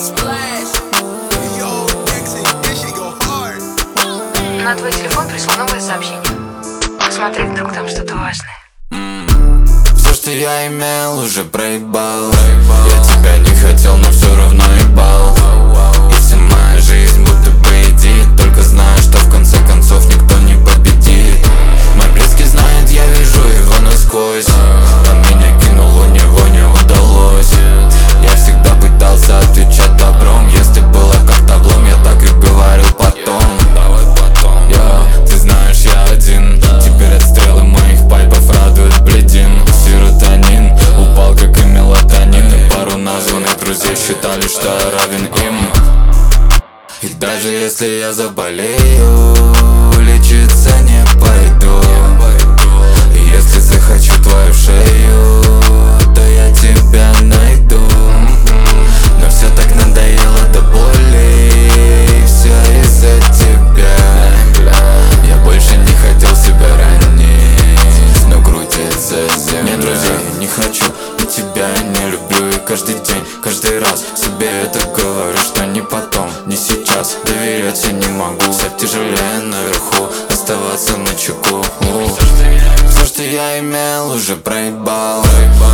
На твой телефон пришло новое сообщение. Посмотри, вдруг там что-то важное. Все, что я имел, уже проебал. Я тебя не хотел, но все равно ебал. И вся моя жизнь будто бы едит. Только знаю, что в конце концов никто не победит. Мой близкий знает, я вижу его насквозь. Он меня кинул, у него не удалось. Я всегда пытался отвечать добром. Если было как-то облом, я так и говорил потом. Ты знаешь, я один. Теперь отстрелы моих пайпов радуют бледин. Серотонин упал, как и мелатонин. И пару названных друзей считали, что я равен им. И даже если я заболею, лечиться не пойду. И если захочу твою шею, то я тебя найду. Но все так надоело до боли, и все из-за тебя. Я больше не хотел себя ранить, но крутится земля. Нет друзей, не хочу, и тебя не люблю. И каждый день, каждый раз себе это говорю, что не потом, не сейчас. Доверять я не могу, стать тяжелее наверху, оставаться начеку. Все, что я имел, уже проебал.